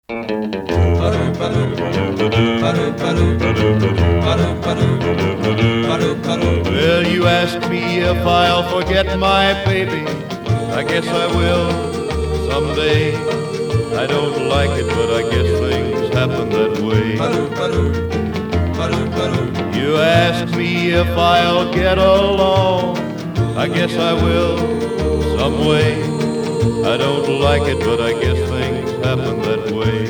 Well, you ask me if I'll forget my baby. I guess I will someday. I don't like it, but I guess things happen that way. You ask me if I'll get along. I guess I will some way. I don't like it, but I guess things happen that way.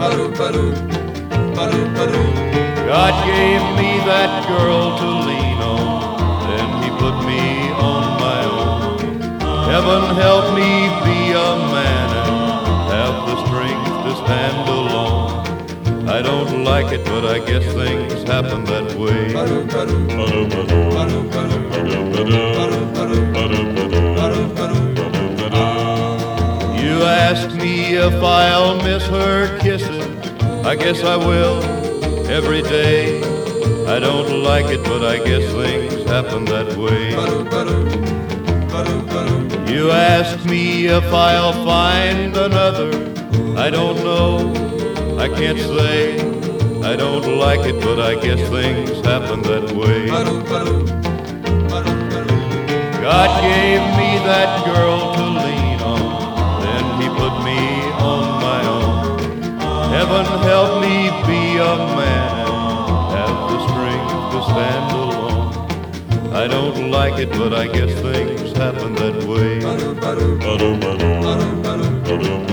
God gave me that girl to lean on, then he put me on my own. Heaven help me be a man and have the strength to stand alone. I don't like it, but I guess things happen that way. You ask me if I'll miss her kisses. I guess I will every day. I don't like it, but I guess things happen that way. You ask me if I'll find another. I don't know, I can't say. I don't like it, but I guess things happen that way. God gave me that girl to lean on, then he put me on my own. Heaven help me be a man and have the strength to stand alone. I don't like it, but I guess things happen that way.